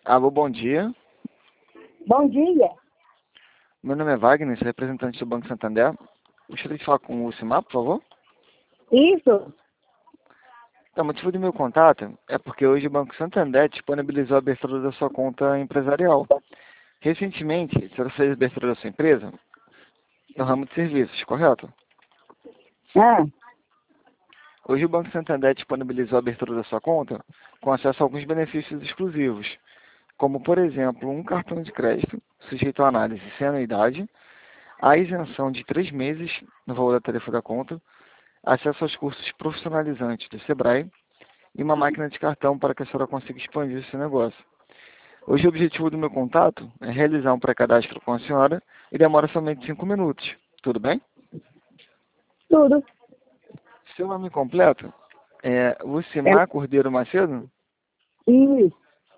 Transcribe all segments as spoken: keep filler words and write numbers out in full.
Alô, bom dia. Bom dia. Meu nome é Wagner, sou representante do Banco Santander. Gostaria de falar com o Simar, por favor. Isso? Então, o motivo do meu contato é porque hoje o Banco Santander disponibilizou a abertura da sua conta empresarial. Recentemente, o senhor fez a abertura da sua empresa no ramo de serviços, correto? Ah, Hoje o Banco Santander disponibilizou a abertura da sua conta com acesso a alguns benefícios exclusivos, como, por exemplo, um cartão de crédito sujeito à análise sem anuidade, a isenção de três meses no valor da tarifa da conta, acesso aos cursos profissionalizantes do Sebrae e uma máquina de cartão para que a senhora consiga expandir o seu negócio. Hoje o objetivo do meu contato é realizar um pré-cadastro com a senhora e demora somente cinco minutos. Tudo bem? tudo. Seu nome completo é É, Lucimar Cordeiro Macedo? isso.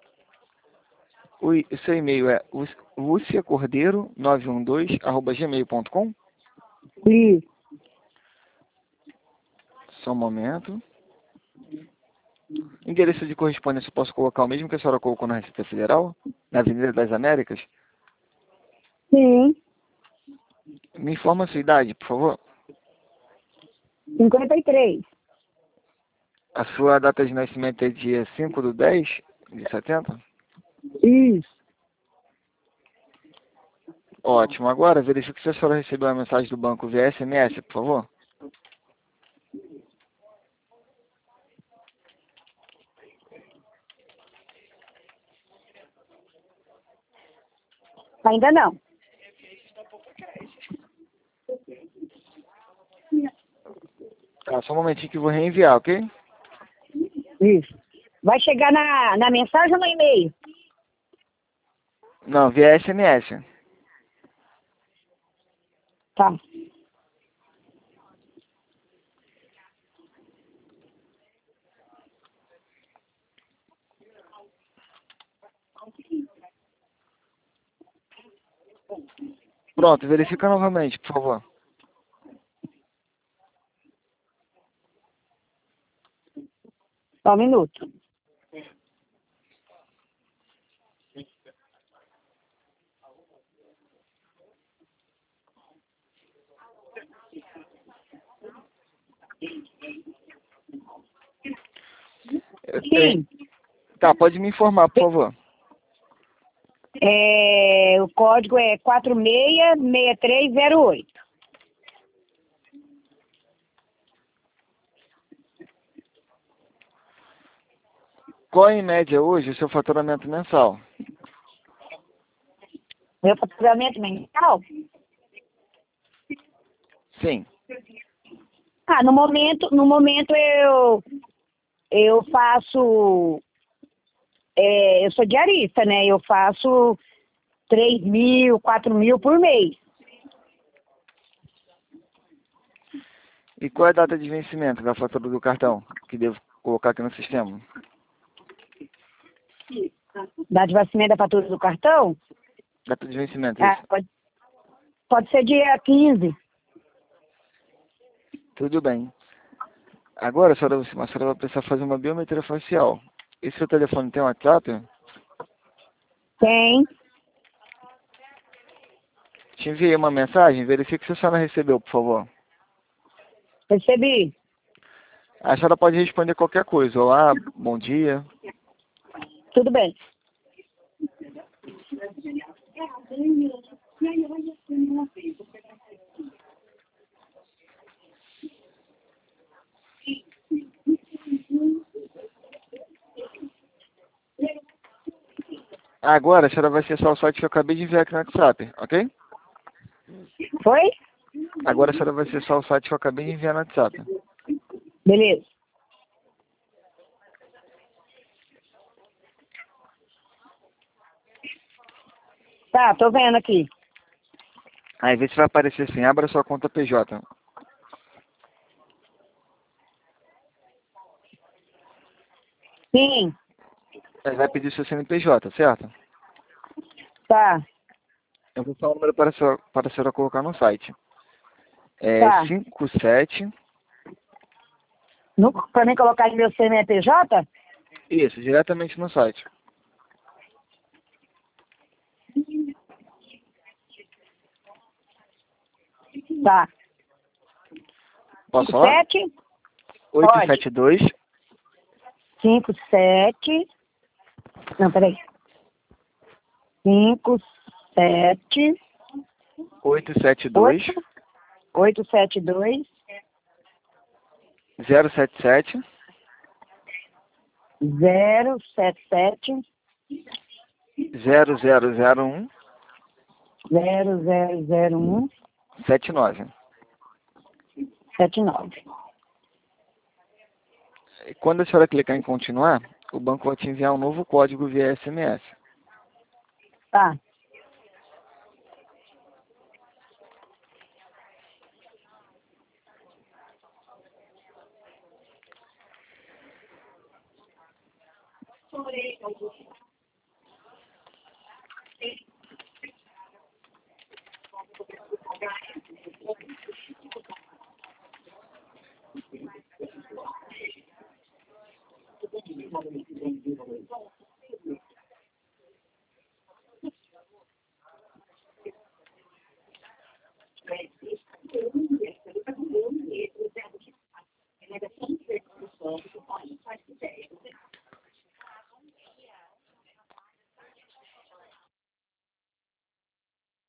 O e- o seu e-mail é luciacordeiro nove um dois arroba gmail ponto com? Isso. Só um momento. Endereço de correspondência eu posso colocar o mesmo que a senhora colocou na Receita Federal? Na Avenida das Américas? Sim. Me informa a sua idade, por favor. cinquenta e três. A sua data de nascimento é dia cinco do dez de setenta? Isso. Ótimo. Agora, verifique se a senhora recebeu a mensagem do banco via S M S, por favor. Ainda não. Tá, só um momentinho que eu vou reenviar, ok? Isso. Vai chegar na, na mensagem ou no e-mail? Não, via S M S. Tá. Pronto, verifica novamente, por favor. Só um minuto. Eu tenho- Sim. Tá, pode me informar, por favor. É, o código é quatro seis seis três zero oito. Qual é, em média, hoje, o seu faturamento mensal? Meu faturamento mensal? Sim. Ah, no momento, no momento eu, eu faço. É, eu sou diarista, né? Eu faço três mil, quatro mil por mês. E qual é a data de vencimento da fatura do cartão que devo colocar aqui no sistema? Dá de vacimento da fatura do cartão? Data de vencimento, Ah, isso. pode, pode ser dia quinze. Tudo bem. Agora, a senhora, a senhora vai precisar fazer uma biometria facial. Esse seu telefone tem WhatsApp? Tem. Te enviei uma mensagem, verifique se a senhora recebeu, por favor. Recebi. A senhora pode responder qualquer coisa. Olá, bom dia. Tudo bem. Agora, a senhora vai acessar o site que eu acabei de enviar aqui no WhatsApp, ok? Foi? Agora a senhora vai acessar o site que eu acabei de enviar no WhatsApp. Beleza. Tá, tô vendo aqui. Aí vê se vai aparecer assim, abra sua conta P J. Sim. Aí vai pedir seu C N P J, certo? Tá. Eu vou falar o número para a senhora, para a senhora colocar no site. É Tá. cinco sete... No, pra mim colocar no meu C N P J? Isso, diretamente no site. Tá. Posso falar? Sete? oito sete dois, Cinco, sete. Não, peraí. Cinco, sete. oito sete dois, Oito. Oito, sete, dois. zero sete sete, Zero, sete, sete. zero zero zero um, Zero, zero, zero, um. sete nove. Sete, nove. E quando a senhora clicar em continuar, o banco vai te enviar um novo código via S M S. Tá.